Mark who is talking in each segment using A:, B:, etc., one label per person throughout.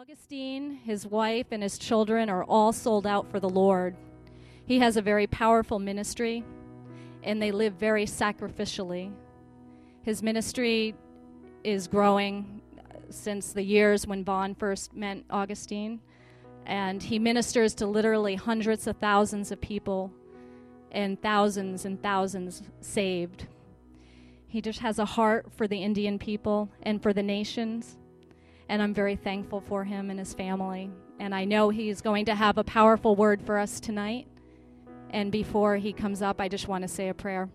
A: Augustine, his wife, and his children are all sold out for the Lord. He has a very powerful ministry, and they live very sacrificially. His ministry is growing since the years when Vaughn first met Augustine, and he ministers to literally hundreds of thousands of people and thousands saved. He just has a heart for the Indian people and for the nations. And I'm very thankful for him and his family. And I know he's going to have a powerful word for us tonight. And before he comes up, I just want to say a prayer.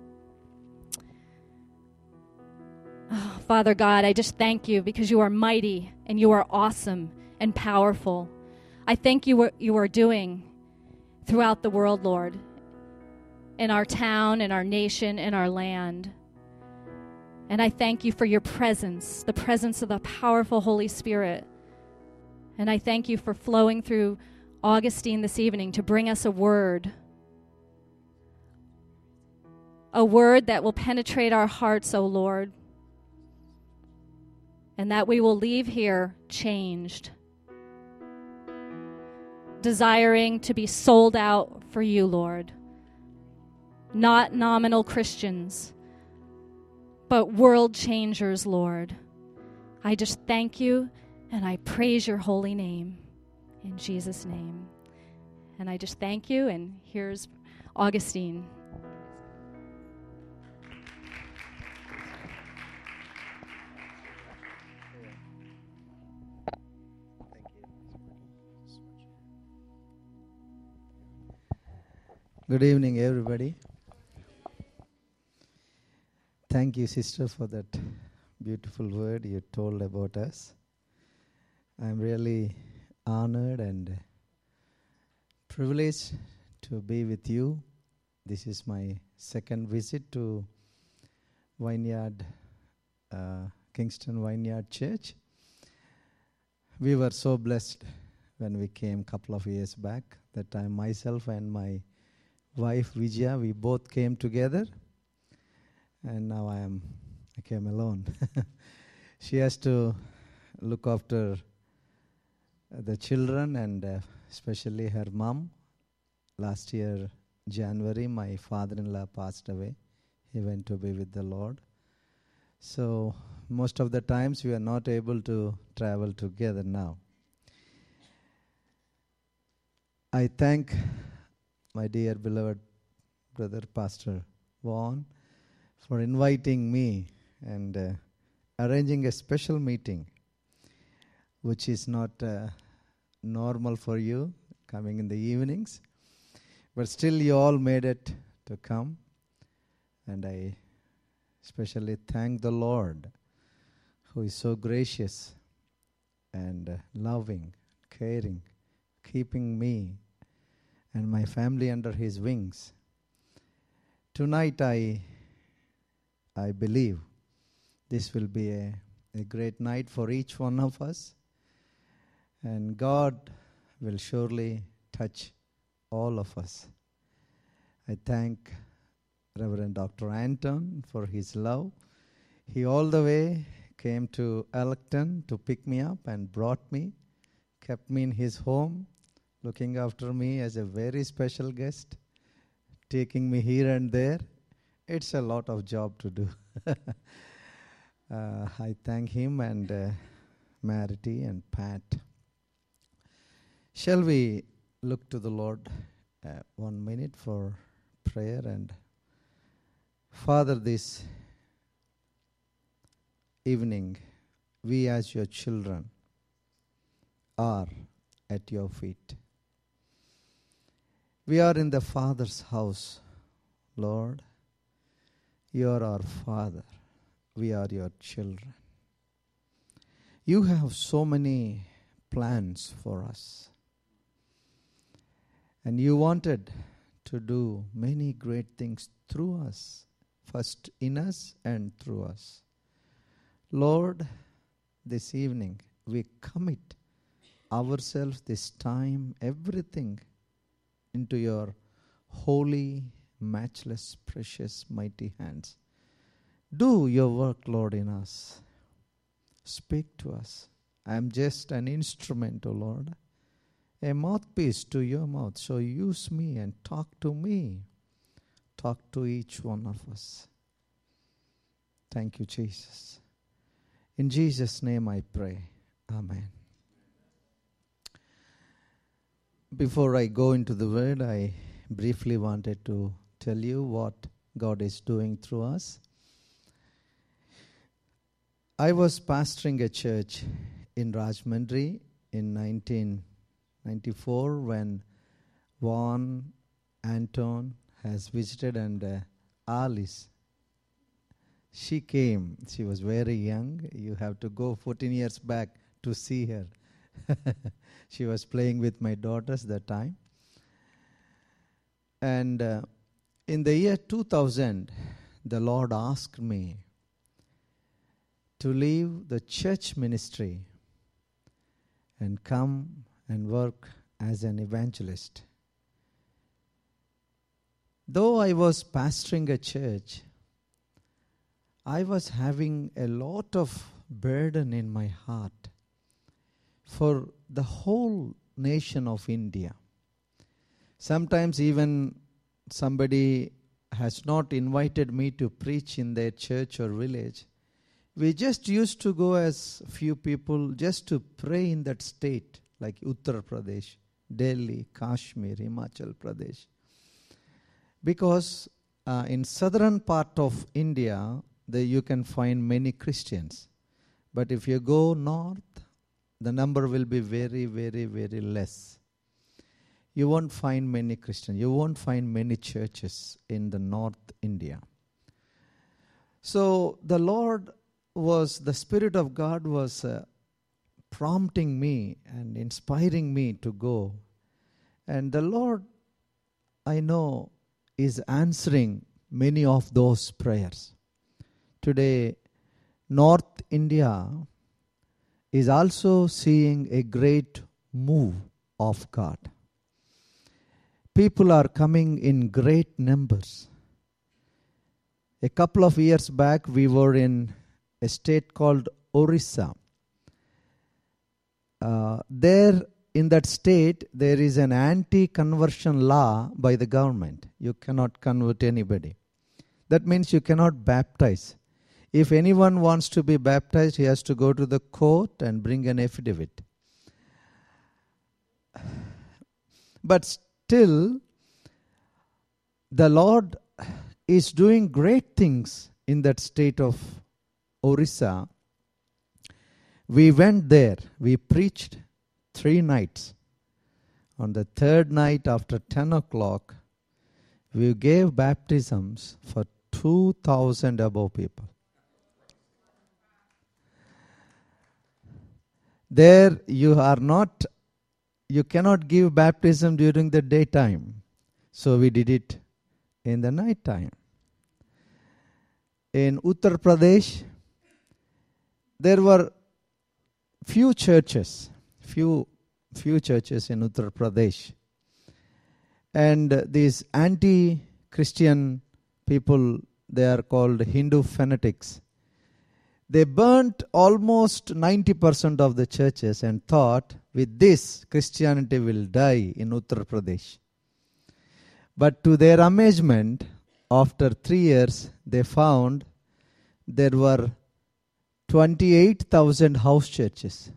A: Oh, Father God, I just thank you because you are mighty and you are awesome and powerful. I thank you what you are doing throughout the world, Lord, in our town, in our nation, in our land. And I thank you for your presence, the presence of the powerful Holy Spirit. And I thank you for flowing through Augustine this evening to bring us a word that will penetrate our hearts, O Lord, and that we will leave here changed, desiring to be sold out for you, Lord. Not nominal Christians, but world changers, Lord. I just thank you and I praise your holy name in Jesus' name. And I just thank you, and here's Augustine.
B: Good evening, everybody. Thank you, sister, for that beautiful word you told about us. I'm really honored and privileged to be with you. This is my second visit to Kingston Vineyard Church. We were so blessed when we came a couple of years back. That time myself and my wife Vijaya, we both came together. And now I came alone. She has to look after the children and especially her mom. Last year, January, my father-in-law passed away. He went to be with the Lord. So most of the times we are not able to travel together now. I thank my dear beloved brother, Pastor Vaughn, for inviting me and arranging a special meeting, which is not normal for you, coming in the evenings. But still you all made it to come. And I especially thank the Lord, who is so gracious and loving, caring, keeping me and my family under his wings. Tonight I believe this will be a great night for each one of us. And God will surely touch all of us. I thank Reverend Dr. Anton for his love. He all the way came to Elkton to pick me up and brought me, kept me in his home, looking after me as a very special guest, taking me here and there. It's a lot of job to do. I thank him and Marity and Pat. Shall we look to the Lord 1 minute for prayer? And Father, this evening, we as your children are at your feet. We are in the Father's house, Lord. You are our Father. We are your children. You have so many plans for us. And you wanted to do many great things through us, first in us and through us. Lord, this evening we commit ourselves, this time, everything into your holy, matchless, precious, mighty hands. Do your work, Lord, in us. Speak to us. I am just an instrument, O Lord, a mouthpiece to your mouth. So use me and talk to me. Talk to each one of us. Thank you, Jesus. In Jesus' name I pray. Amen. Before I go into the word, I briefly wanted to tell you what God is doing through us. I was pastoring a church in Rajahmundry in 1994 when Vaughn, Anton has visited, and Alice, she came. She was very young. You have to go 14 years back to see her. She was playing with my daughters that time. And in the year 2000, the Lord asked me to leave the church ministry and come and work as an evangelist. Though I was pastoring a church, I was having a lot of burden in my heart for the whole nation of India. Sometimes even somebody has not invited me to preach in their church or village. We just used to go as few people just to pray in that state, like Uttar Pradesh, Delhi, Kashmir, Himachal Pradesh. Because in southern part of India, you can find many Christians. But if you go north, the number will be very, very, very less. You won't find many Christians. You won't find many churches in the North India. So the Spirit of God was prompting me and inspiring me to go. And the Lord, I know, is answering many of those prayers. Today, North India is also seeing a great move of God. People are coming in great numbers. A couple of years back, we were in a state called Orissa. There, in that state, there is an anti-conversion law by the government. You cannot convert anybody. That means you cannot baptize. If anyone wants to be baptized, he has to go to the court and bring an affidavit. But still, the Lord is doing great things in that state of Orissa. We went there. We preached 3 nights. On the 3rd night after 10 o'clock, we gave baptisms for 2,000 above people. There you cannot give baptism during the daytime. So we did it in the night time. In Uttar Pradesh, there were few churches in Uttar Pradesh. And these anti-Christian people, they are called Hindu fanatics. They burnt almost 90% of the churches and thought, with this, Christianity will die in Uttar Pradesh. But to their amazement, after 3 years, they found there were 28,000 house churches.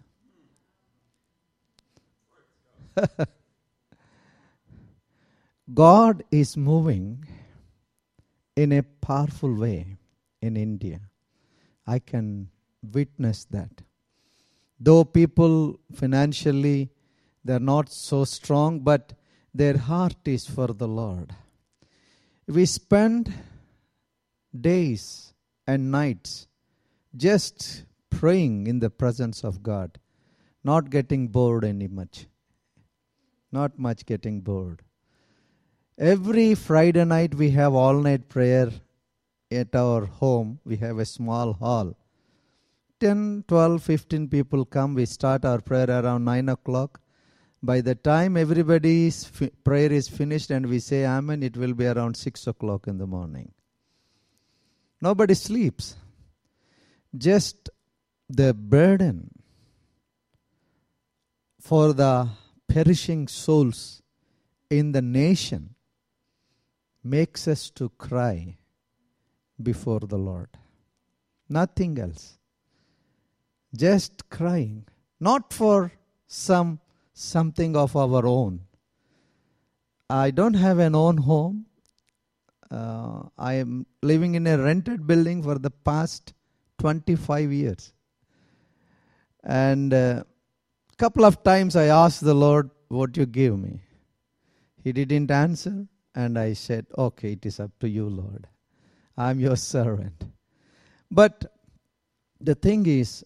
B: God is moving in a powerful way in India. I can witness that. Though people financially, they're not so strong, but their heart is for the Lord. We spend days and nights just praying in the presence of God, not getting bored not much getting bored. Every Friday night we have all-night prayer at our home. We have a small hall. 10, 12, 15 people come. We start our prayer around 9 o'clock. By the time everybody's prayer is finished and we say Amen, it will be around 6 o'clock in the morning. Nobody sleeps. Just the burden for the perishing souls in the nation makes us to cry before the Lord. Nothing else. Just crying. Not for something of our own. I don't have an own home. I am living in a rented building for the past 25 years. And a couple of times I asked the Lord, what you give me? He didn't answer. And I said, okay, it is up to you, Lord. I'm your servant. But the thing is,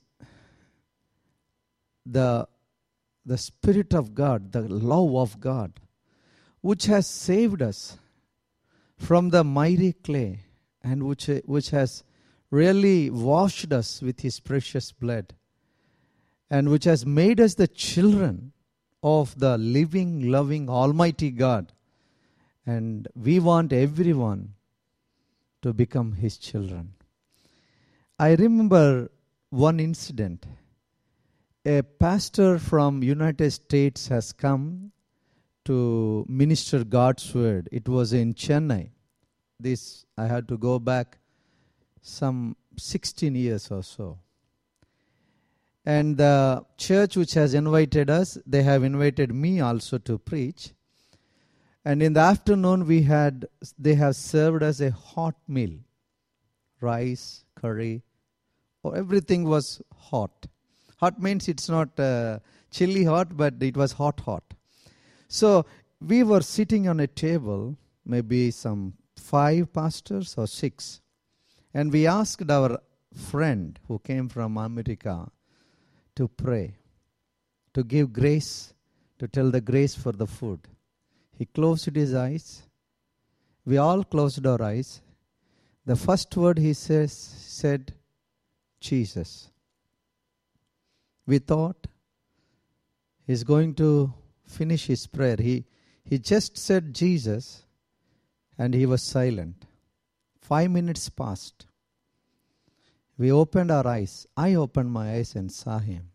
B: the Spirit of God, the love of God, which has saved us from the mighty clay and which has really washed us with His precious blood and which has made us the children of the living, loving, almighty God. And we want everyone to become His children. I remember one incident. A pastor from United States has come to minister God's word. It was in Chennai. This, I had to go back some 16 years or so. And the church which has invited us, they have invited me also to preach. And in the afternoon, they have served us a hot meal. Rice, curry, everything was hot. Hot means it's not chilly hot, but it was hot. So we were sitting on a table, maybe some 5 pastors or 6. And we asked our friend who came from America to pray, to give grace, to tell the grace for the food. He closed his eyes. We all closed our eyes. The first word he said, Jesus. We thought he's going to finish his prayer. He just said Jesus and he was silent. 5 minutes passed. We opened our eyes. I opened my eyes and saw him.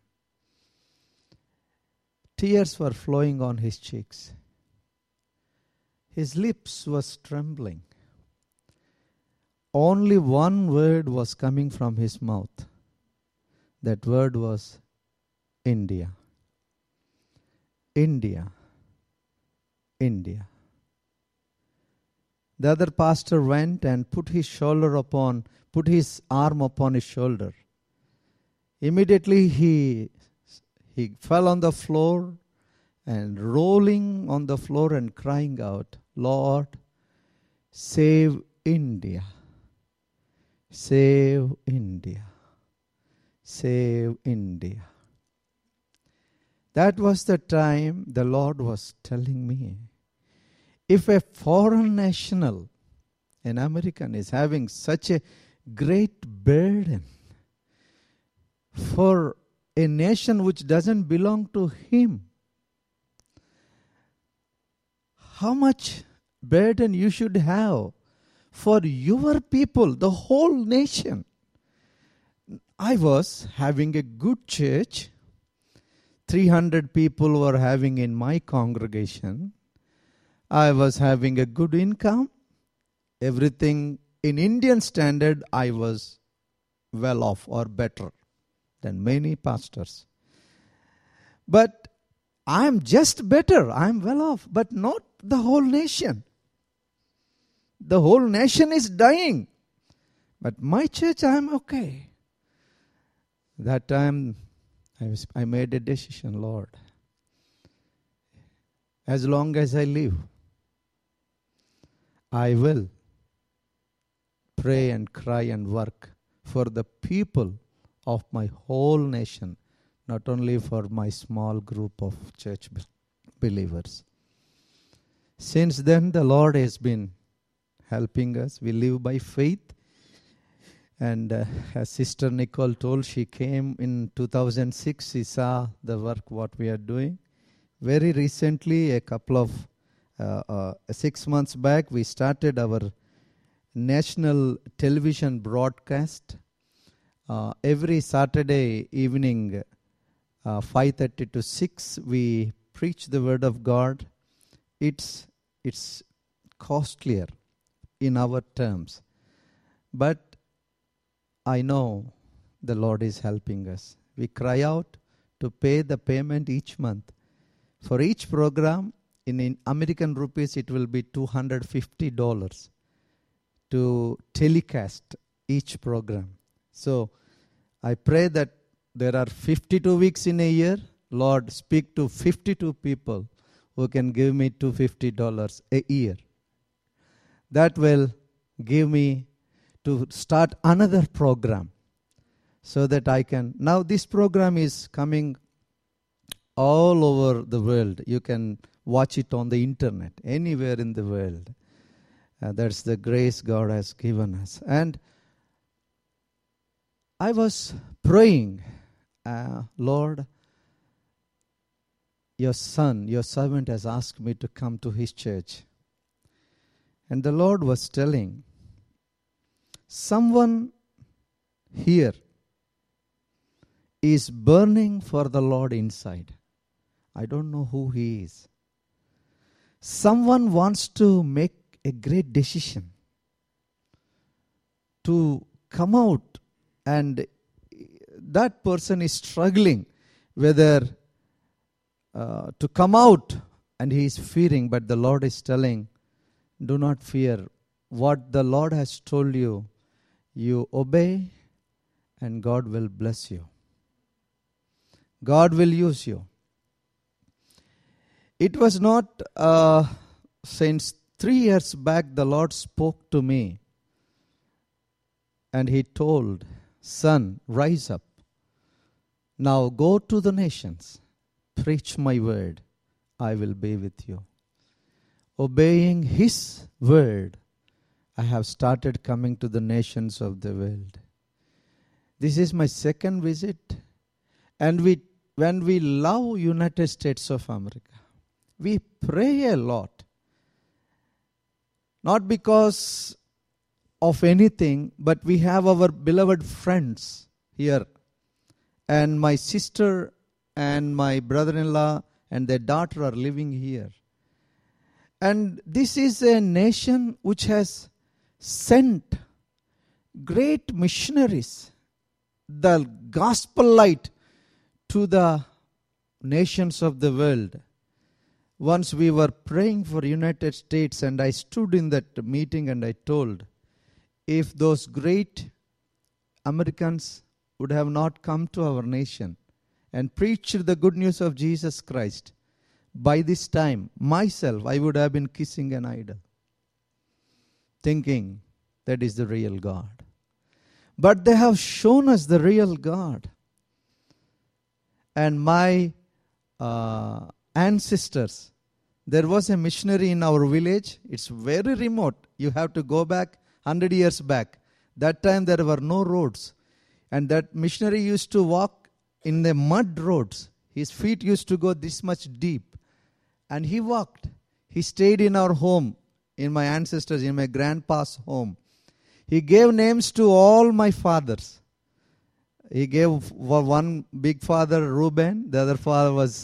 B: Tears were flowing on his cheeks. His lips was trembling. Only one word was coming from his mouth. That word was India. India. India. The other pastor went and put his arm upon his shoulder. Immediately he fell on the floor and rolling on the floor and crying out, Lord, save India. Save India. Save India. That was the time the Lord was telling me, if a foreign national, an American, is having such a great burden for a nation which doesn't belong to him, how much burden you should have for your people, the whole nation. I was having a good church. 300 people were having in my congregation. I was having a good income. Everything in Indian standard, I was well off or better than many pastors. But I'm just better. I'm well off, but not the whole nation. The whole nation is dying. But my church, I'm okay. That time, I made a decision, Lord. As long as I live, I will pray and cry and work for the people of my whole nation, not only for my small group of church believers. Since then, the Lord has been helping us. We live by faith. And as Sister Nicole told, she came in 2006. She saw the work, what we are doing. Very recently, a couple of 6 months back, we started our national television broadcast. Every Saturday evening, 5:30 to 6, we preach the word of God. It's costlier in our terms. But I know the Lord is helping us. We cry out to pay the payment each month. For each program, in American rupees, it will be $250 to telecast each program. So I pray that there are 52 weeks in a year. Lord, speak to 52 people who can give me $250 a year. That will give me to start another program so that I can. Now this program is coming all over the world. You can watch it on the internet, anywhere in the world. That's the grace God has given us. And I was praying, Lord, your son, your servant has asked me to come to his church. And the Lord was telling, someone here is burning for the Lord inside. I don't know who he is. Someone wants to make a great decision to come out, and that person is struggling whether to come out, and he is fearing, but the Lord is telling, do not fear. What the Lord has told you, you obey, and God will bless you. God will use you. It was not since 3 years back the Lord spoke to me, and he told, son, rise up. Now go to the nations. Preach my word. I will be with you. Obeying his word, I have started coming to the nations of the world. This is my second visit. And when we love United States of America, we pray a lot. Not because of anything, but we have our beloved friends here. And my sister and my brother-in-law and their daughter are living here. And this is a nation which has sent great missionaries, the gospel light to the nations of the world. Once we were praying for United States, and I stood in that meeting and I told, if those great Americans would have not come to our nation and preached the good news of Jesus Christ, by this time, myself, I would have been kissing an idol, thinking that is the real God. But they have shown us the real God. And my ancestors, there was a missionary in our village. It's very remote. You have to go back 100 years back. That time there were no roads. And that missionary used to walk in the mud roads. His feet used to go this much deep. And he walked. He stayed in our home, in my ancestors, in my grandpa's home. He gave names to all my fathers. He gave one big father Reuben. The other father was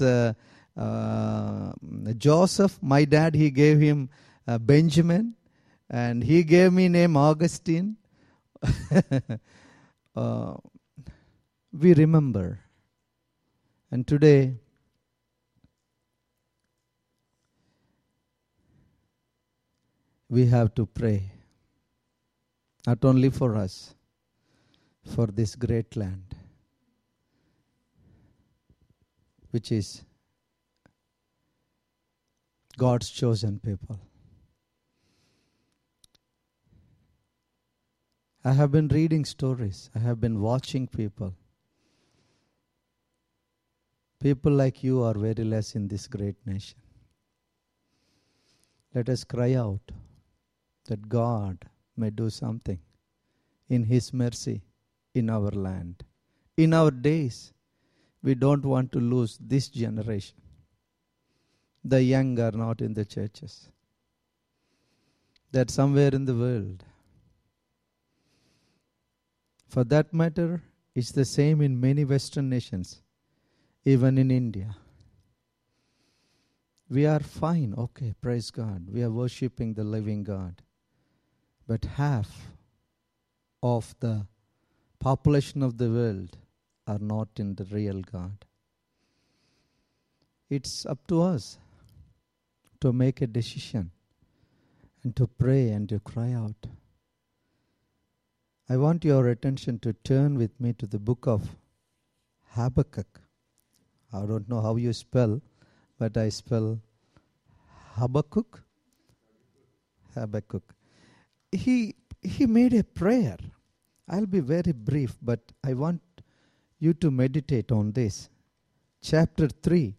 B: Joseph. My dad, he gave him Benjamin. And he gave me name Augustine. We remember. And today, we have to pray, not only for us, for this great land, which is God's chosen people. I have been reading stories. I have been watching people. People like you are very less in this great nation. Let us cry out that God may do something in His mercy in our land. In our days, we don't want to lose this generation. The young are not in the churches. They're somewhere in the world. For that matter, it's the same in many Western nations. even in India. We are fine, okay, praise God. We are worshipping the living God. But half of the population of the world are not in the real God. It's up to us to make a decision and to pray and to cry out. I want your attention to turn with me to the book of Habakkuk. I don't know how you spell, but I spell Habakkuk. Habakkuk. He made a prayer. I'll be very brief, but I want you to meditate on this. Chapter 3,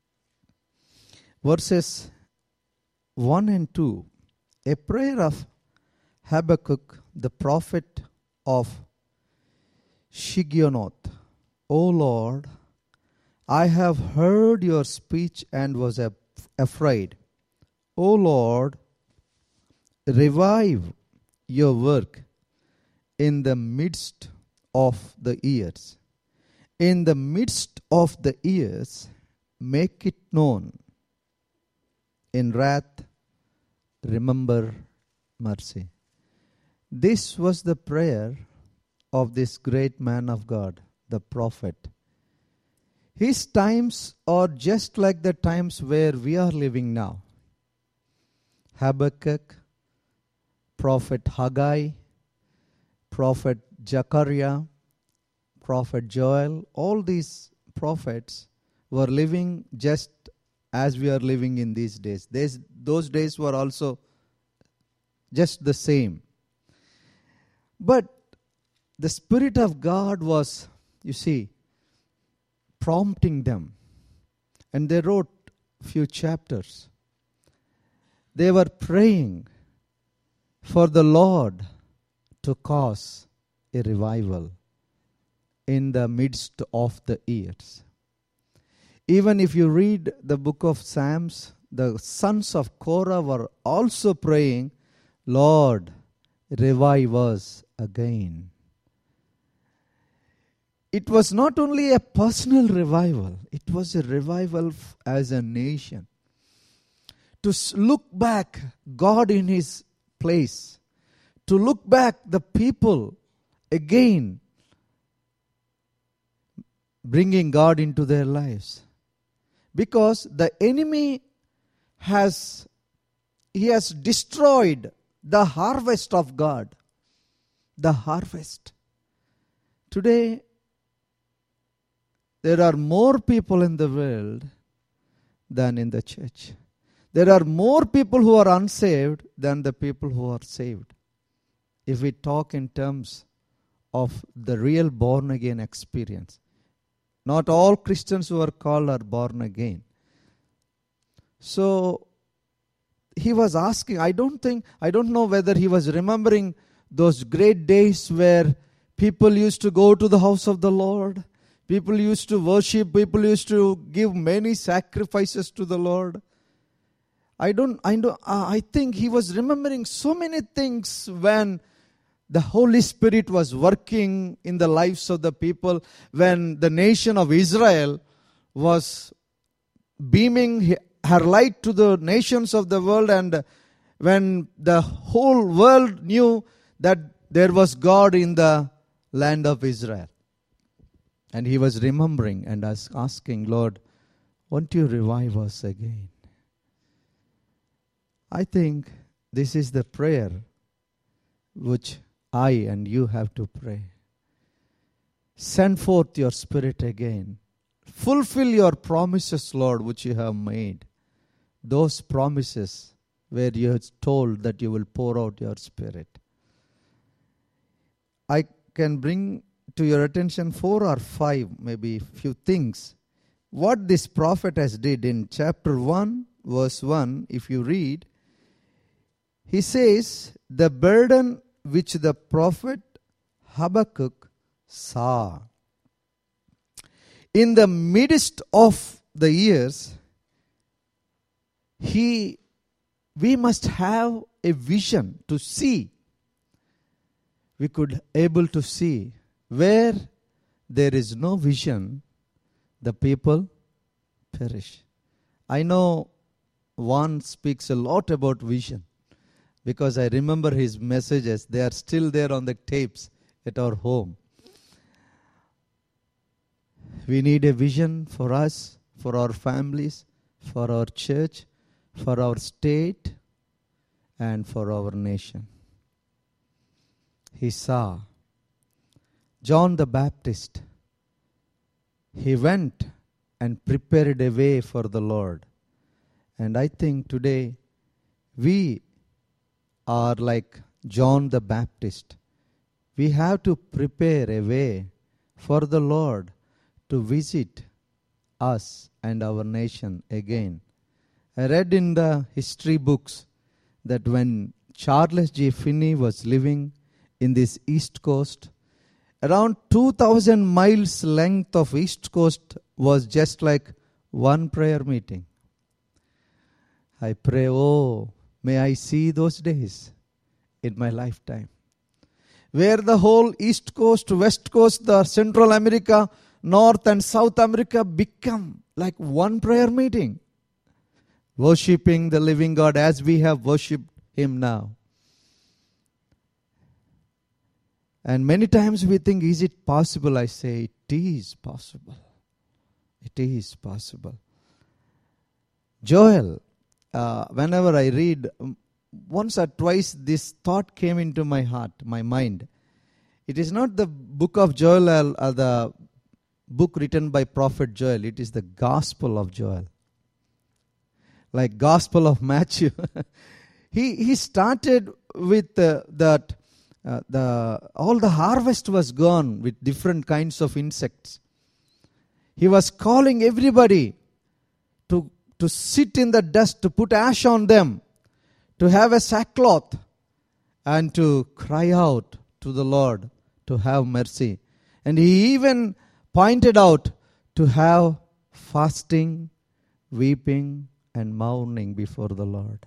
B: verses 1 and 2. A prayer of Habakkuk, the prophet of Shigionoth. O Lord, I have heard your speech and was afraid. O Lord, revive your work in the midst of the years. In the midst of the years, make it known. In wrath, remember mercy. This was the prayer of this great man of God, the prophet. His times are just like the times where we are living now. Habakkuk, Prophet Haggai, Prophet Zechariah, Prophet Joel, all these prophets were living just as we are living in these days. Those days were also just the same. But the Spirit of God was, you see, prompting them. And they wrote few chapters. They were praying for the Lord to cause a revival in the midst of the years. Even if you read the book of Psalms, the sons of Korah were also praying, Lord, revive us again. It was not only a personal revival, it was a revival as a nation. To look back God in His place, to look back the people again, bringing God into their lives. Because the enemy has destroyed the harvest of God. The harvest. Today, there are more people in the world than in the church. There are more people who are unsaved than the people who are saved. If we talk in terms of the real born again experience. Not all Christians who are called are born again. So he was asking, I don't know whether he was remembering those great days where people used to go to the house of the Lord. People used to worship. People used to give many sacrifices to the Lord. I think he was remembering so many things when the Holy Spirit was working in the lives of the people, when the nation of Israel was beaming her light to the nations of the world, and when the whole world knew that there was God in the land of Israel. And he was remembering and asking, Lord, won't you revive us again? I think this is the prayer which I and you have to pray. Send forth your Spirit again. Fulfill your promises, Lord, which you have made. Those promises where you have told that you will pour out your Spirit. I can bring to your attention 4 or 5, maybe few things. What this prophet has did in chapter 1, verse 1, if you read, he says, the burden which the prophet Habakkuk saw. In the midst of the years, we must have a vision to see. We could able to see where there is no vision, the people perish. I know Juan speaks a lot about vision because I remember his messages. They are still there on the tapes at our home. We need a vision for us, for our families, for our church, for our state, and for our nation. He saw John the Baptist. He went and prepared a way for the Lord. And I think today we are like John the Baptist. We have to prepare a way for the Lord to visit us and our nation again. I read in the history books that when Charles G. Finney was living in this East Coast, around 2,000 miles length of East Coast was just like one prayer meeting. I pray, may I see those days in my lifetime, where the whole East Coast, West Coast, the Central America, North and South America become like one prayer meeting, worshipping the living God as we have worshipped Him now. And many times we think, is it possible? I say, it is possible. It is possible. Joel, whenever I read, once or twice this thought came into my heart, my mind. It is not the book of Joel or the book written by Prophet Joel. It is the Gospel of Joel. Like Gospel of Matthew. He started with that all the harvest was gone with different kinds of insects. He was calling everybody to sit in the dust, to put ash on them, to have a sackcloth, and to cry out to the Lord to have mercy. And he even pointed out to have fasting, weeping, and mourning before the Lord.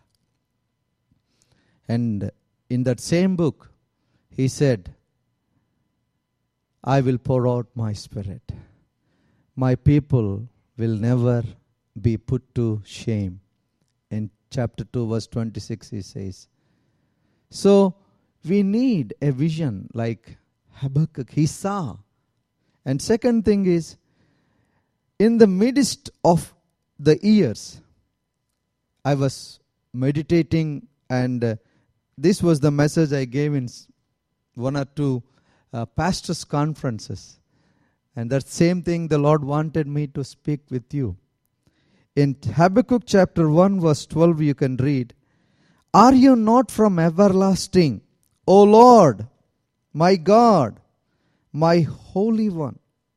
B: And in that same book, he said, I will pour out my Spirit. My people will never be put to shame. In chapter 2, verse 26, he says. So, we need a vision like Habakkuk. He saw. And second thing is, in the midst of the years, I was meditating, and this was the message I gave in one or two pastors' conferences. And that same thing the Lord wanted me to speak with you. In Habakkuk chapter 1 verse 12 you can read, Are you not from everlasting, O Lord, my God, my Holy One?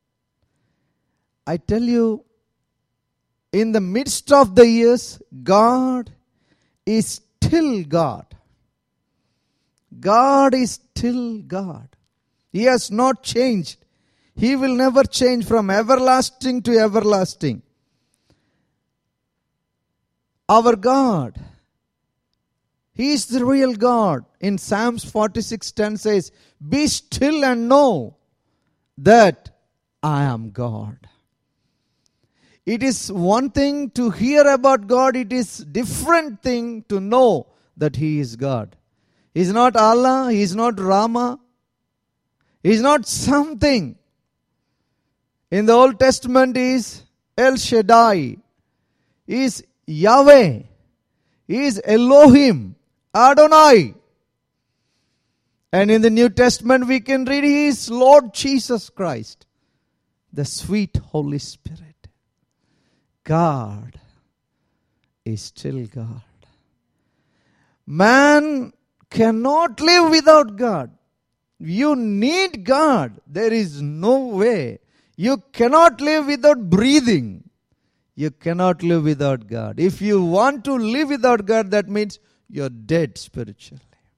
B: I tell you, in the midst of the years, God is still God. God is still God. He has not changed. He will never change from everlasting to everlasting. Our God, He is the real God. In Psalms 46:10 says, Be still and know that I am God. It is one thing to hear about God. It is different thing to know that He is God. He is not Allah. He is not Rama. He is not something. In the Old Testament He is El Shaddai. He is Yahweh. He is Elohim. Adonai. And in the New Testament we can read He is Lord Jesus Christ. The sweet Holy Spirit. God is still God. Man cannot live without God. You need God. There is no way. You cannot live without breathing. You cannot live without God. If you want to live without God, that means you're dead spiritually.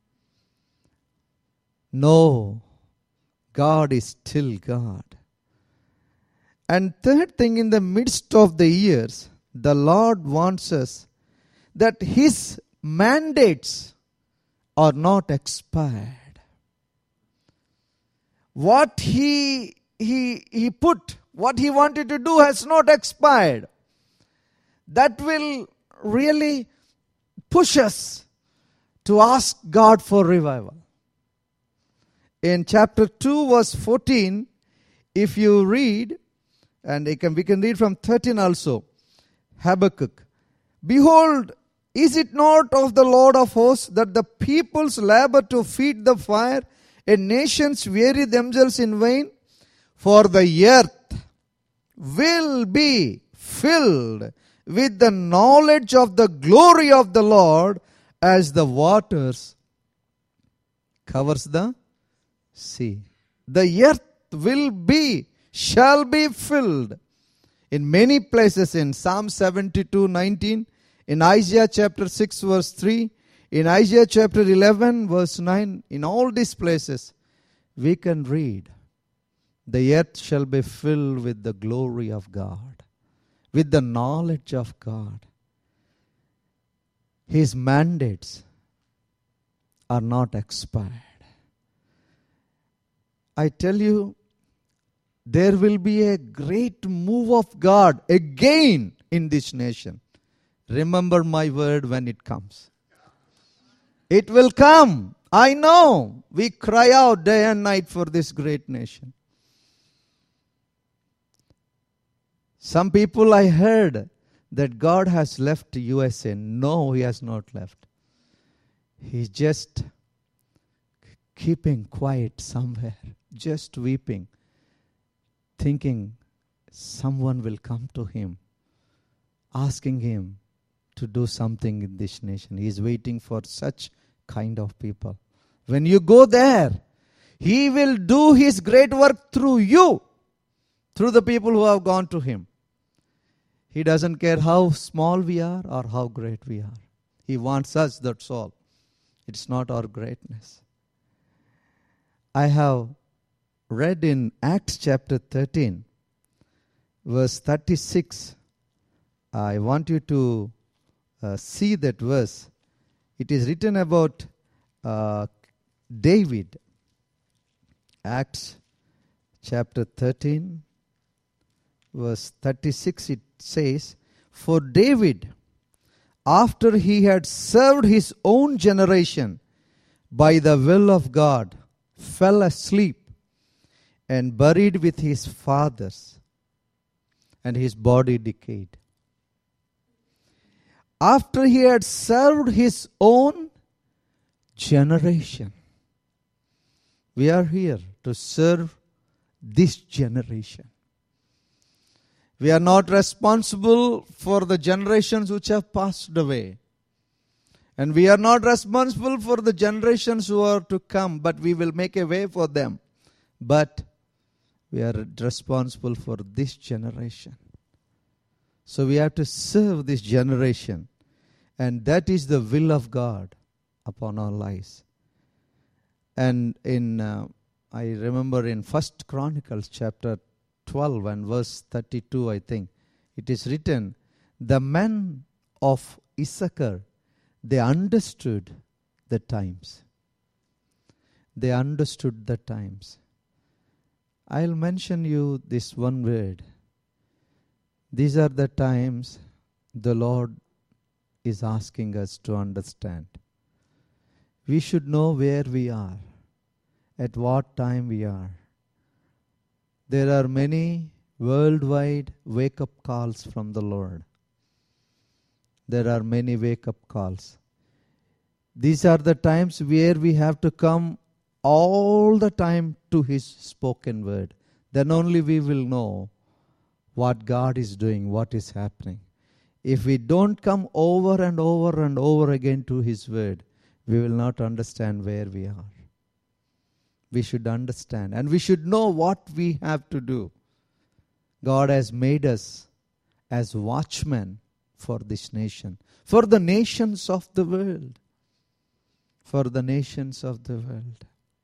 B: No, God is still God. And third thing, in the midst of the years, the Lord wants us that His mandates are not expired. What He put, What He wanted to do has not expired. That will really push us to ask God for revival. In chapter 2 verse 14, if you read, and we can read from 13 also, Habakkuk, behold, is it not of the Lord of hosts that the peoples labor to feed the fire, and nations weary themselves in vain? For the earth will be filled with the knowledge of the glory of the Lord as the waters covers the sea. The earth shall be filled. In many places, in Psalm 72:19, in Isaiah chapter 6 verse 3, in Isaiah chapter 11 verse 9, in all these places, we can read, the earth shall be filled with the glory of God, with the knowledge of God. His mandates are not expired. I tell you, there will be a great move of God again in this nation. Remember my word when it comes. It will come. I know. We cry out day and night for this great nation. Some people I heard that God has left USA. No, He has not left. He's just keeping quiet somewhere, just weeping, thinking someone will come to Him, asking Him to do something in this nation. He is waiting for such kind of people. When you go there, He will do His great work through you, through the people who have gone to Him. He doesn't care how small we are or how great we are. He wants us, that's all. It's not our greatness. I have read in Acts chapter 13, verse 36. I want you to see that verse. It is written about David. Acts chapter 13, verse 36, it says, for David, after he had served his own generation by the will of God, fell asleep and buried with his fathers, and his body decayed. After he had served his own generation. We are here to serve this generation. We are not responsible for the generations which have passed away. And we are not responsible for the generations who are to come, but we will make a way for them. But we are responsible for this generation. So we have to serve this generation. And that is the will of God upon our lives. And I remember in 1 Chronicles chapter 12 and verse 32, I think, it is written, the men of Issachar, they understood the times. They understood the times. I'll mention you this one word. These are the times the Lord is asking us to understand. We should know where we are, at what time we are. There are many worldwide wake-up calls from the Lord. There are many wake-up calls. These are the times where we have to come all the time to His spoken word. Then only we will know what God is doing, what is happening. If we don't come over and over and over again to His word, we will not understand where we are. We should understand and we should know what we have to do. God has made us as watchmen for this nation, for the nations of the world. For the nations of the world.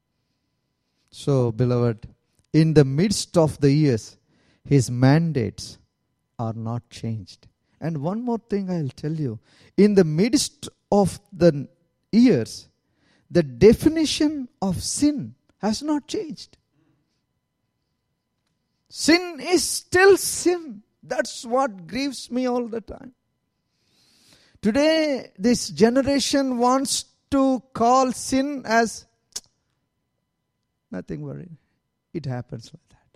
B: So, beloved, in the midst of the years, His mandates are not changed. And one more thing I'll tell you. In the midst of the years, the definition of sin has not changed. Sin is still sin. That's what grieves me all the time. Today, this generation wants to call sin as nothing worrying. It happens like that.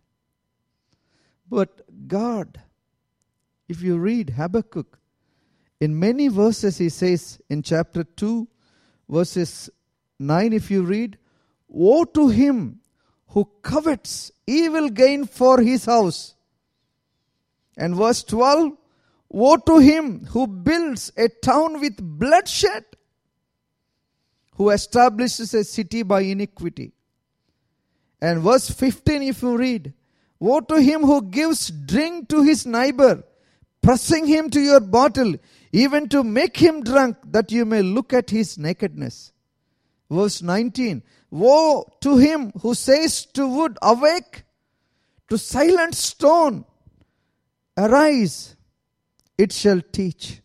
B: But God, if you read Habakkuk, in many verses he says in chapter 2, verses 9, if you read, woe to him who covets evil gain for his house. And verse 12, woe to him who builds a town with bloodshed, who establishes a city by iniquity. And verse 15, if you read, woe to him who gives drink to his neighbor, pressing him to your bottle, even to make him drunk, that you may look at his nakedness. Verse 19, woe to him who says to wood, awake, to silent stone, arise, it shall teach.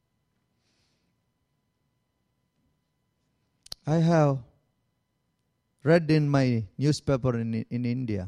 B: I have read in my newspaper in India,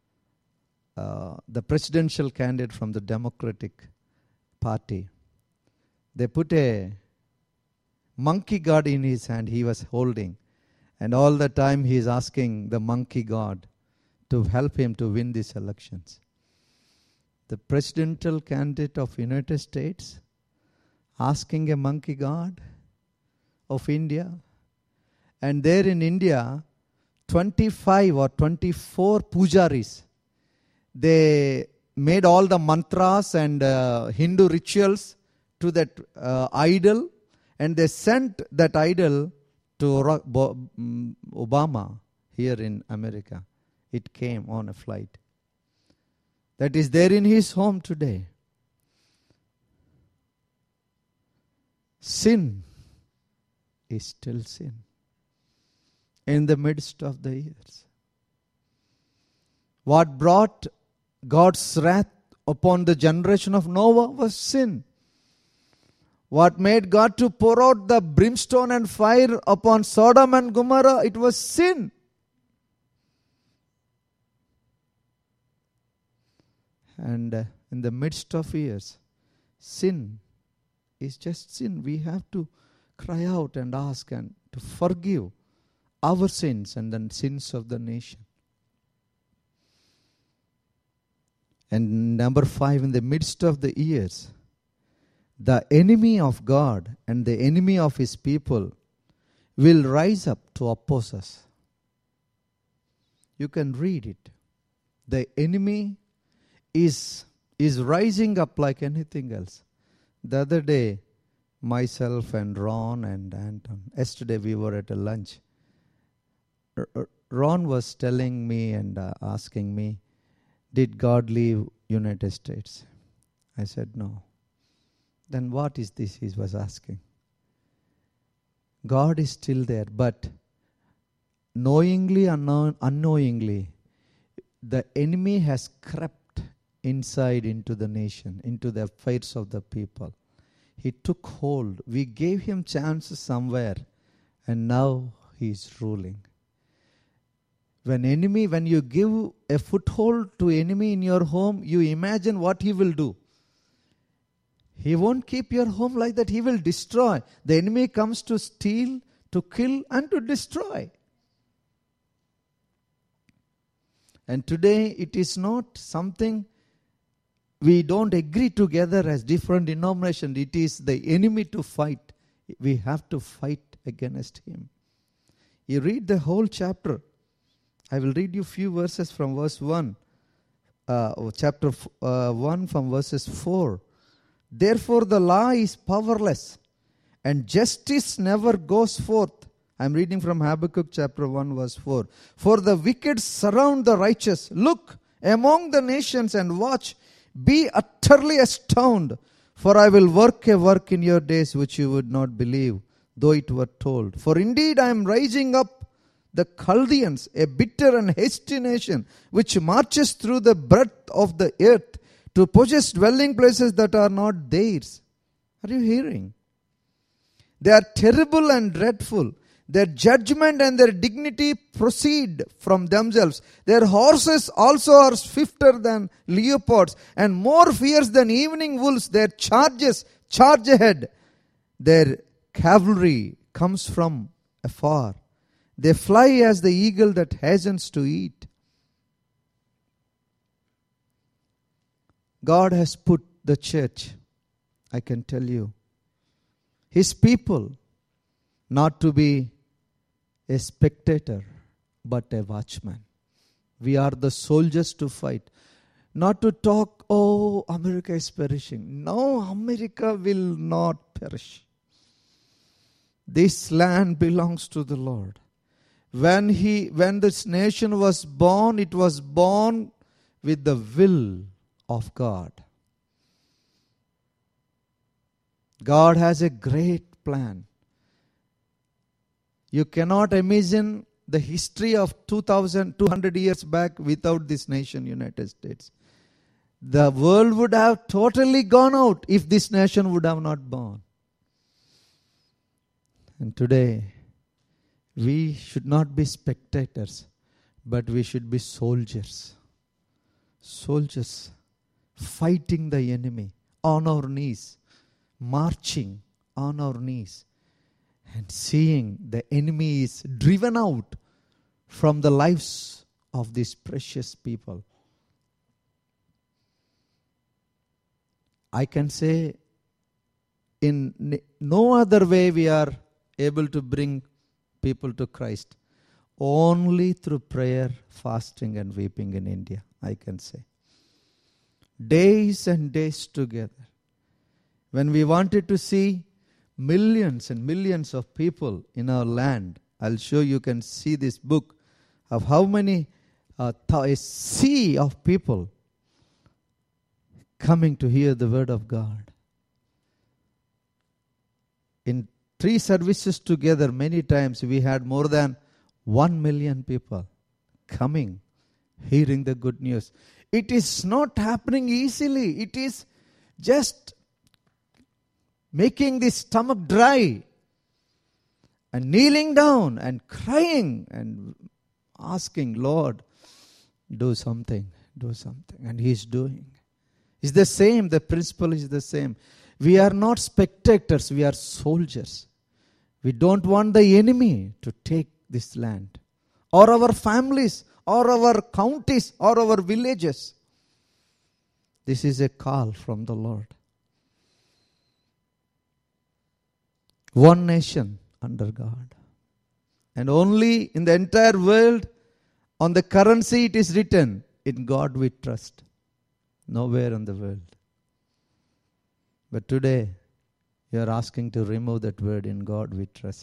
B: the presidential candidate from the Democratic Party, they put a monkey god in his hand he was holding. And all the time he is asking the monkey god to help him to win these elections. The presidential candidate of United States asking a monkey god of India. And there in India, 25 or 24 pujaris, they made all the mantras and Hindu rituals to that idol, and they sent that idol to Obama here in America. It came on a flight. That is there in his home today. Sin is still sin in the midst of the years. What brought God's wrath upon the generation of Noah was sin. What made God to pour out the brimstone and fire upon Sodom and Gomorrah, it was sin. And in the midst of years, sin is just sin. We have to cry out and ask and to forgive our sins and the sins of the nation. And number 5, in the midst of the years, the enemy of God and the enemy of his people will rise up to oppose us. You can read it. The enemy is rising up like anything else. The other day, myself and Ron and Anton, yesterday we were at a lunch. Ron was telling me and asking me, did God leave United States? I said no. Then what is this he was asking? God is still there, but knowingly, unknowingly, the enemy has crept inside into the nation, into the affairs of the people. He took hold. We gave him chances somewhere, and now he is ruling. When you give a foothold to enemy in your home, you imagine what he will do. He won't keep your home like that. He will destroy. The enemy comes to steal, to kill, and to destroy. And today it is not something we don't agree together as different denominations. It is the enemy to fight. We have to fight against him. You read the whole chapter. I will read you a few verses from verse 1. Chapter 1 from verses 4. Therefore the law is powerless, and justice never goes forth. I am reading from Habakkuk chapter 1 verse 4. For the wicked surround the righteous. Look among the nations and watch. Be utterly astounded, for I will work a work in your days which you would not believe, though it were told. For indeed I am raising up the Chaldeans, a bitter and hasty nation, which marches through the breadth of the earth, to possess dwelling places that are not theirs. Are you hearing? They are terrible and dreadful. Their judgment and their dignity proceed from themselves. Their horses also are swifter than leopards and more fierce than evening wolves. Their charges charge ahead. Their cavalry comes from afar. They fly as the eagle that hastens to eat. God has put the church, I can tell you, His people, not to be a spectator, but a watchman. We are the soldiers to fight. Not to talk, oh, America is perishing. No, America will not perish. This land belongs to the Lord. When this nation was born, it was born with the will of God. God has a great plan. You cannot imagine the history of 2,200 years back without this nation, United States. The world would have totally gone out if this nation would have not born. And today, we should not be spectators, but we should be soldiers. Soldiers fighting the enemy on our knees, marching on our knees, and seeing the enemy is driven out from the lives of these precious people. I can say in no other way we are able to bring people to Christ. Only through prayer, fasting and weeping in India, I can say. Days and days together. When we wanted to see millions and millions of people in our land, I'll show you can see this book of how many, a sea of people coming to hear the word of God. In 3 services together, many times we had more than 1 million people coming, hearing the good news. It is not happening easily. It is just making the stomach dry and kneeling down and crying and asking, Lord, do something, do something. And He is doing. It's the same. The principle is the same. We are not spectators. We are soldiers. We don't want the enemy to take this land, or our families, or our counties, or our villages. This is a call from the Lord. One nation under God. And only in the entire world, on the currency it is written, in God we trust. Nowhere in the world. But today, you are asking to remove that word, in God we trust.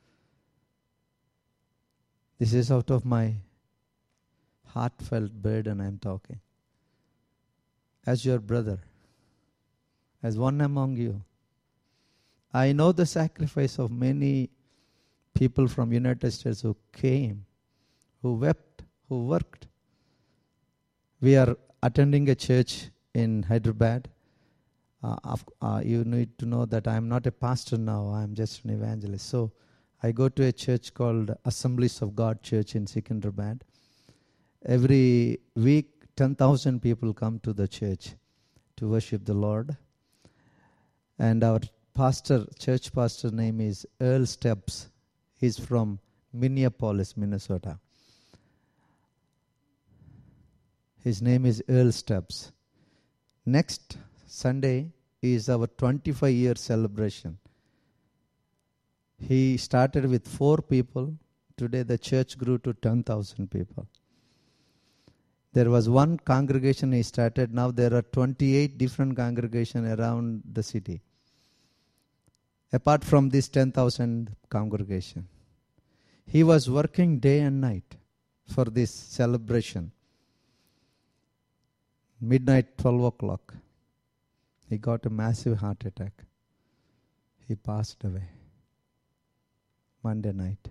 B: This is out of my heartfelt burden I am talking. As your brother, as one among you, I know the sacrifice of many people from United States who came, who wept, who worked. We are attending a church in Hyderabad. You need to know that I am not a pastor now. I am just an evangelist. So I go to a church called Assemblies of God Church in Secunderabad. Every week, 10,000 people come to the church to worship the Lord. And our church pastor name is Earl Stubbs. He's from Minneapolis, Minnesota. His name is Earl Stubbs. Next Sunday is our 25-year celebration. He started with 4 people. Today the church grew to 10,000 people. There was one congregation he started. Now there are 28 different congregations around the city. Apart from this 10,000 congregation. He was working day and night for this celebration. Midnight, 12 o'clock. He got a massive heart attack. He passed away Monday night.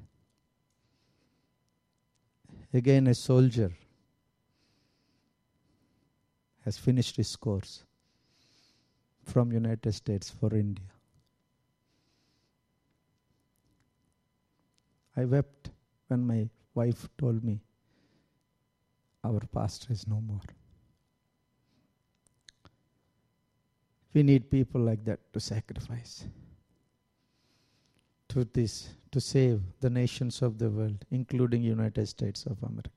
B: Again, a soldier has finished his course from United States for India. I wept when my wife told me our pastor is no more. We need people like that to sacrifice to this, to save the nations of the world, including United States of America.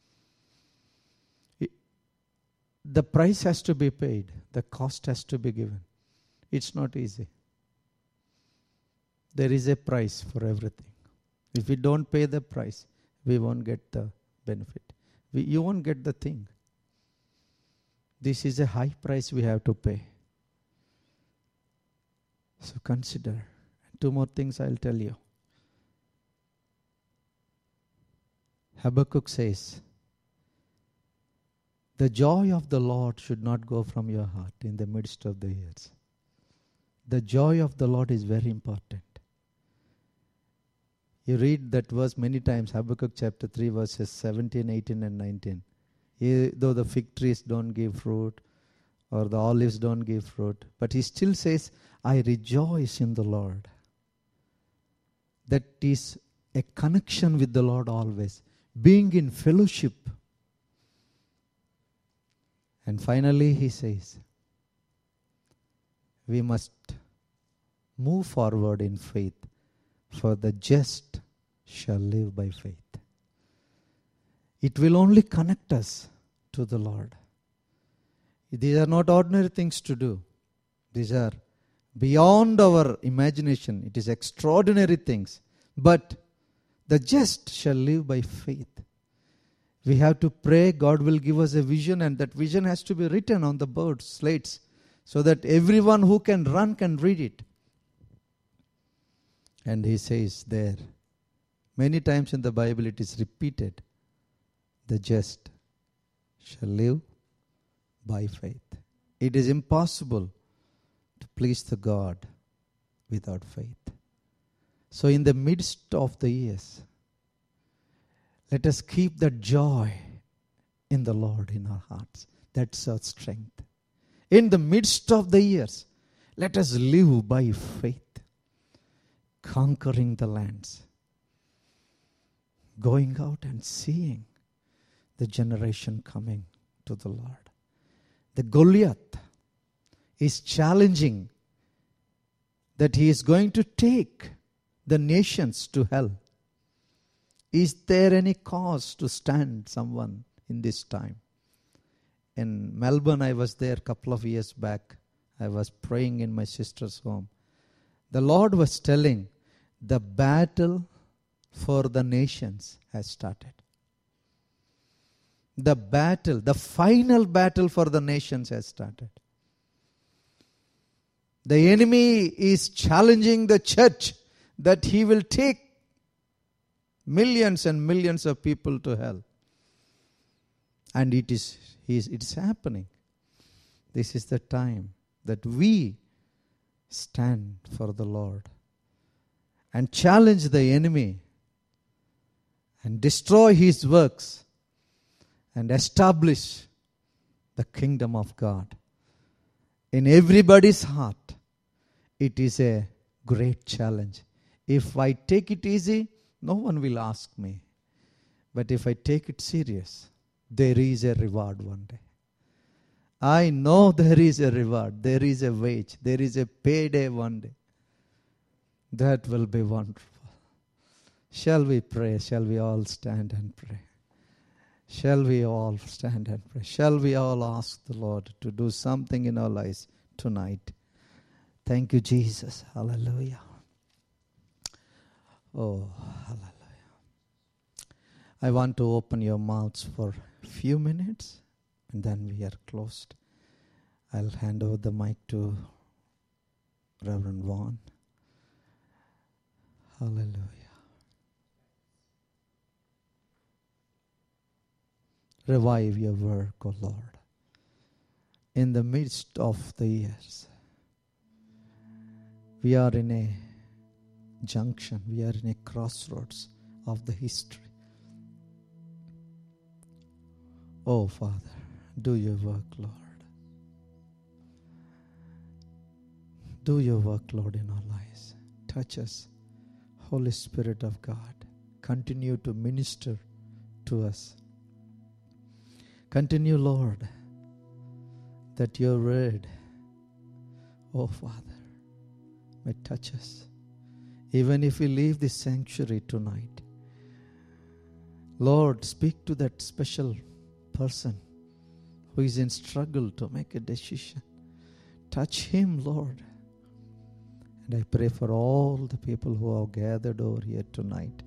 B: The price has to be paid. The cost has to be given. It's not easy. There is a price for everything. If we don't pay the price, we won't get the benefit. You won't get the thing. This is a high price we have to pay. So consider. 2 more things I'll tell you. Habakkuk says, the joy of the Lord should not go from your heart in the midst of the years. The joy of the Lord is very important. You read that verse many times, Habakkuk chapter 3 verses 17, 18 and 19. Though the fig trees don't give fruit or the olives don't give fruit, but he still says, I rejoice in the Lord. That is a connection with the Lord always. Being in fellowship. And finally he says, we must move forward in faith, for the just shall live by faith. It will only connect us to the Lord. These are not ordinary things to do. These are beyond our imagination. It is extraordinary things. But the just shall live by faith. We have to pray. God will give us a vision, and that vision has to be written on the boards, slates, so that everyone who can run can read it. And he says there, many times in the Bible it is repeated, the just shall live by faith. It is impossible to please the God without faith. So in the midst of the years, let us keep that joy in the Lord in our hearts. That's our strength. In the midst of the years, let us live by faith, conquering the lands, going out and seeing the generation coming to the Lord. The Goliath is challenging that he is going to take the nations to hell. Is there any cause to stand someone in this time? In Melbourne, I was there a couple of years back. I was praying in my sister's home. The Lord was telling, the battle for the nations has started. The battle, the final battle for the nations has started. The enemy is challenging the church that he will take millions and millions of people to hell. And it's happening. This is the time that we stand for the Lord and challenge the enemy and destroy his works and establish the kingdom of God. In everybody's heart, it is a great challenge. If I take it easy, no one will ask me. But if I take it serious, there is a reward one day. I know there is a reward. There is a wage. There is a payday one day. That will be wonderful. Shall we pray? Shall we all stand and pray? Shall we all stand and pray? Shall we all ask the Lord to do something in our lives tonight? Thank you, Jesus. Hallelujah. Oh, hallelujah. I want to open your mouths for a few minutes and then we are closed. I'll hand over the mic to Reverend Vaughn. Hallelujah. Revive your work, O Lord, in the midst of the years. We are in a junction. We are in a crossroads of the history. Oh, Father, do your work, Lord. Do your work, Lord, in our lives. Touch us, Holy Spirit of God. continue to minister to us. Continue, Lord, that your word, oh Father, may touch us. Even if we leave this sanctuary tonight, Lord, speak to that special person who is in struggle to make a decision. Touch him, Lord. And I pray for all the people who have gathered over here tonight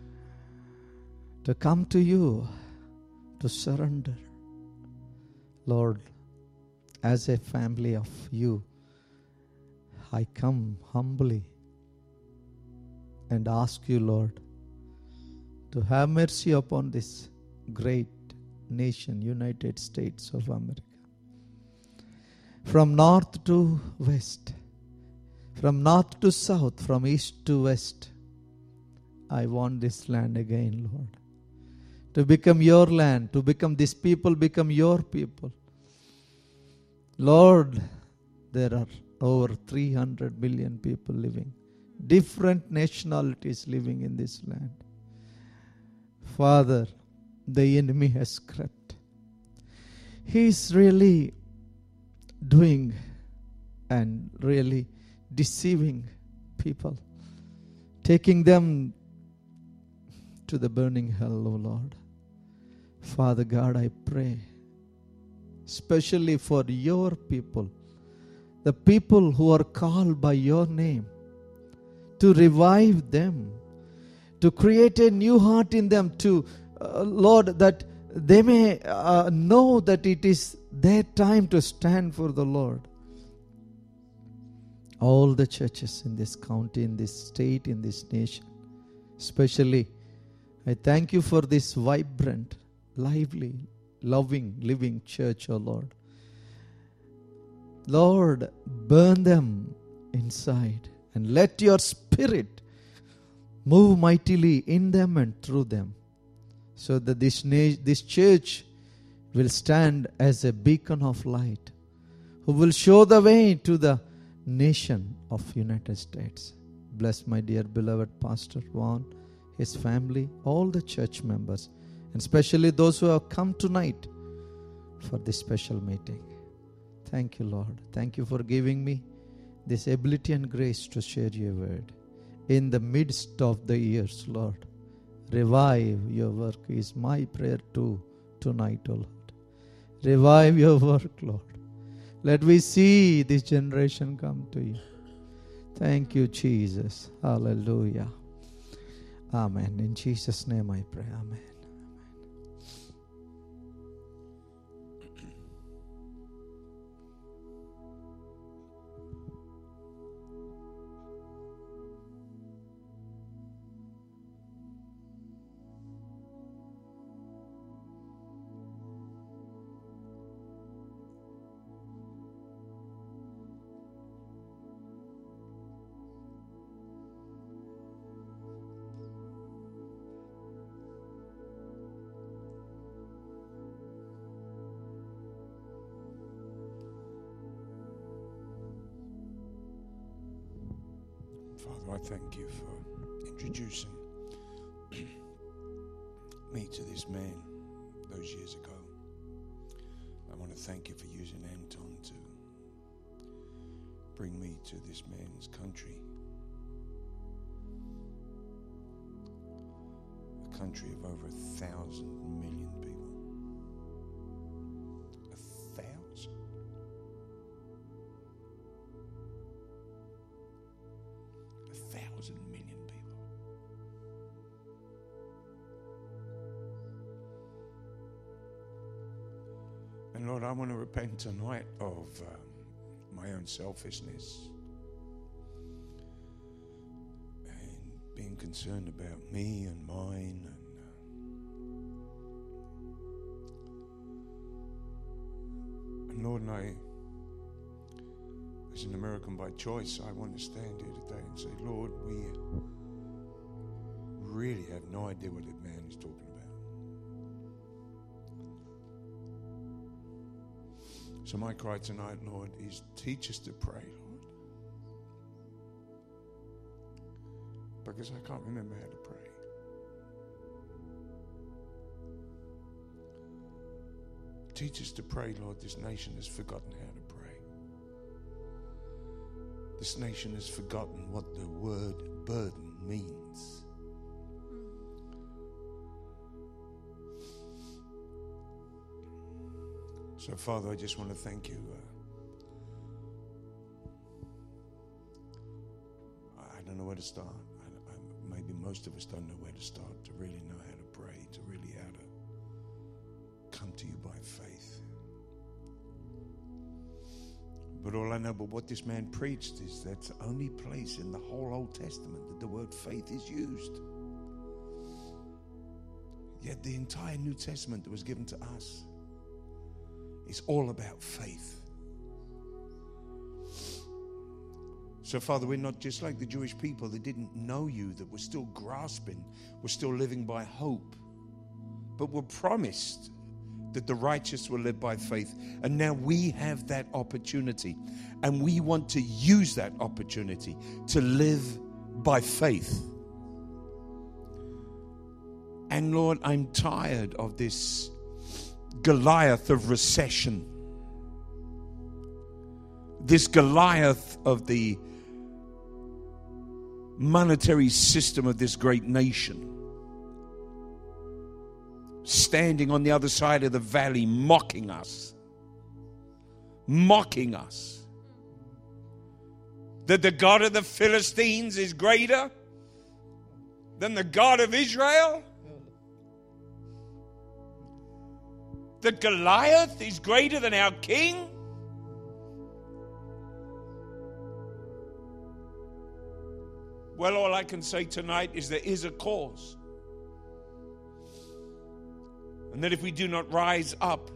B: to come to you, to surrender. Lord, as a family of you, I come humbly and ask you, Lord, to have mercy upon this great nation, United States of America. From north to west, from north to south, from east to west, I want this land again, Lord, to become your land, to become this people, become your people. Lord, there are over 300 million people living, different nationalities living in this land. Father, the enemy has crept. He is really doing and really deceiving people, taking them to the burning hell, O Lord. Father God, I pray, especially for your people, the people who are called by your name, to revive them, to create a new heart in them, to, Lord, that they may know that it is their time to stand for the Lord. All the churches in this county, in this state, in this nation, especially, I thank you for this vibrant, lively, loving, living church, O Lord. Lord, burn them inside and let your spirit move mightily in them and through them, so that this church will stand as a beacon of light, who will show the way to the nation of United States. Bless my dear beloved Pastor Juan, his family, all the church members, and especially those who have come tonight for this special meeting. Thank you, Lord. Thank you for giving me this ability and grace to share your word. In the midst of the years, Lord, revive your work is my prayer too tonight, O Lord. Revive your work, Lord. Let we see this generation come to you. Thank you, Jesus. Hallelujah. Amen. In Jesus' name I pray. Amen.
C: Father, I thank you for introducing me to this man those years ago. I want to thank you for using Anton to bring me to this man's country. A country of over 1,000 million people. 1,000? Million people. And Lord, I want to repent tonight of my own selfishness and being concerned about me and mine. And Lord, as an American by choice, I want to stand here today and say, Lord, we really have no idea what that man is talking about. So my cry tonight, Lord, is teach us to pray, Lord. Because I can't remember how to pray. Teach us to pray, Lord. This nation has forgotten how to pray. This nation has forgotten what the word burden means. So, Father, I just want to thank you. I don't know where to start. Maybe most of us don't know where to start to really know how to pray, to really how to come to you by faith. But all I know about what this man preached is that's the only place in the whole Old Testament that the word faith is used. Yet the entire New Testament that was given to us is all about faith. So, Father, we're not just like the Jewish people that didn't know you, that were still grasping, were still living by hope, but were promised that the righteous will live by faith. And now we have that opportunity, and we want to use that opportunity to live by faith. And Lord, I'm tired of this Goliath of recession, this Goliath of the monetary system of this great nation, standing on the other side of the valley, mocking us, that the God of the Philistines is greater than the God of Israel, that Goliath is greater than our king. Well, all I can say tonight is there is a cause. And that if we do not rise up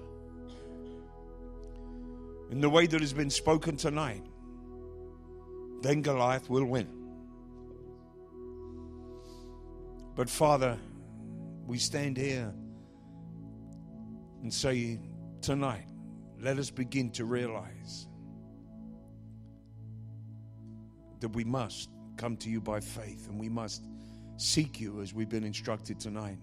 C: in the way that has been spoken tonight, then Goliath will win. But Father, we stand here and say tonight, let us begin to realize that we must come to you by faith, and we must seek you as we've been instructed tonight,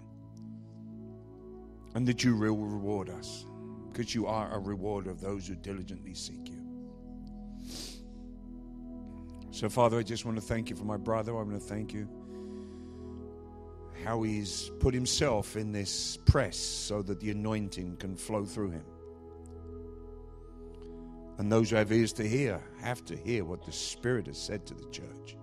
C: and that you will reward us, because you are a rewarder of those who diligently seek you. So, Father, I just want to thank you for my brother. I want to thank you how he's put himself in this press so that the anointing can flow through him. And those who have ears to hear have to hear what the Spirit has said to the church.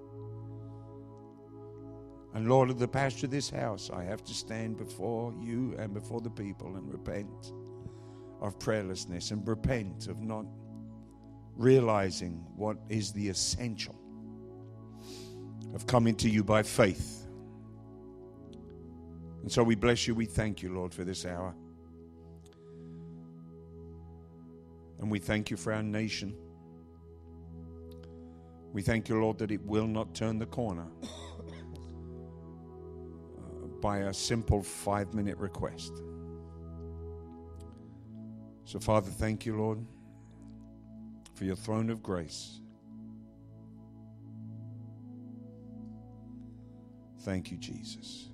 C: And Lord, as the pastor of this house, I have to stand before you and before the people and repent of prayerlessness and repent of not realizing what is the essential of coming to you by faith. And so we bless you. We thank you, Lord, for this hour. And we thank you for our nation. We thank you, Lord, that it will not turn the corner by a simple 5-minute request. So, Father, thank you, Lord, for your throne of grace. Thank you, Jesus.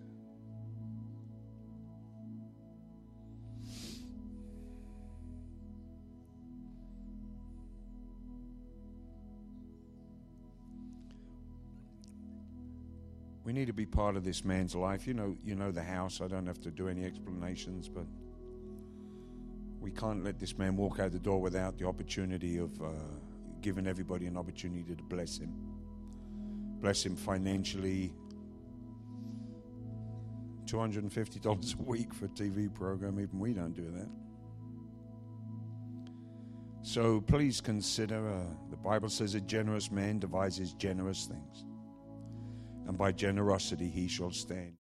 C: We need to be part of this man's life. You know the house. I don't have to do any explanations, but we can't let this man walk out the door without the opportunity of giving everybody an opportunity to bless him. Bless him financially. $250 a week for a TV program. Even we don't do that. So please consider, the Bible says a generous man devises generous things, and by generosity he shall stand.